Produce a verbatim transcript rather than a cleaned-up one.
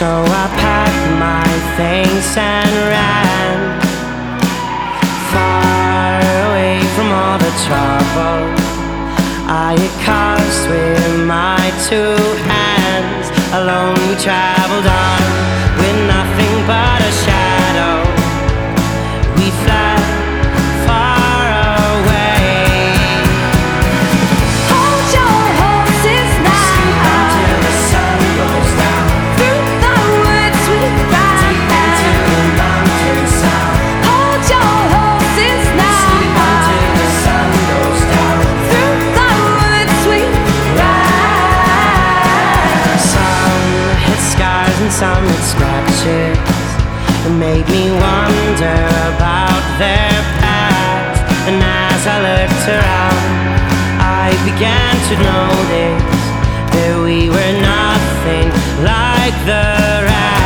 So I packed my things and ran far away from all the trouble I had caused with my two hands. Alone we traveled on with nothing but a shadow. We fled far away. Hold your horses now Until the sun goes down. through the woods we ride. Deep into the mountains south. Hold your horses now Until the sun goes down. through the woods we ride. Some hit scars and some hit scratches. It made me wonder about their past. And as I looked around, I began to notice that we were nothing like the rest.